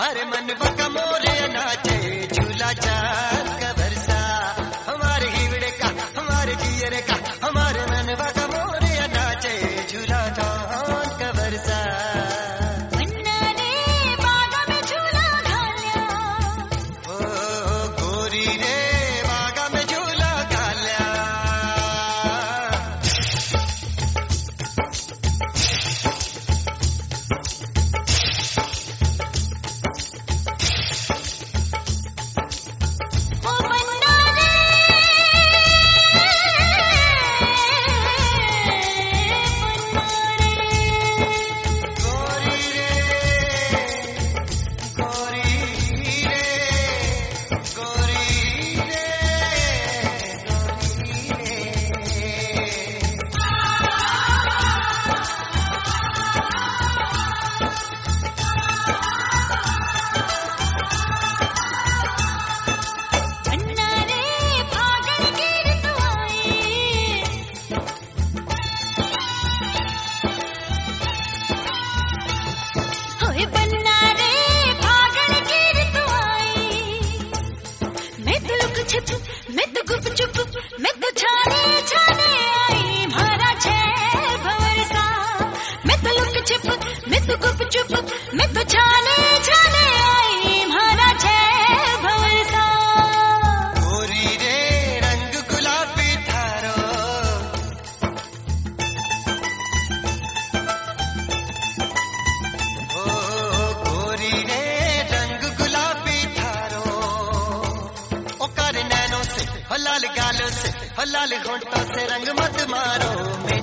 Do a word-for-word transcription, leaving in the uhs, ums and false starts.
हमारे मन बका मोरे नाचे झूला चांद का बरसा, हमारे हीवड़े का हमारे जियरे का हमारे मन बका मोरे नाचे झूला चांद का बरसा। मैं तो गुप चुप मैं तो छाने छाने आई मारा छह भंवर का। मैं तो लुक छिप मैं तो गुप चुप मैं तो छाने छाने आई मारा छह भंवर का। गोरी रे रंग गुलाबी थारो, ओ गोरी रे रंग गुलाबी थारो, ओ कर नैनों से हो लाल गालों से हो लाल होंठों से रंग मत मारो।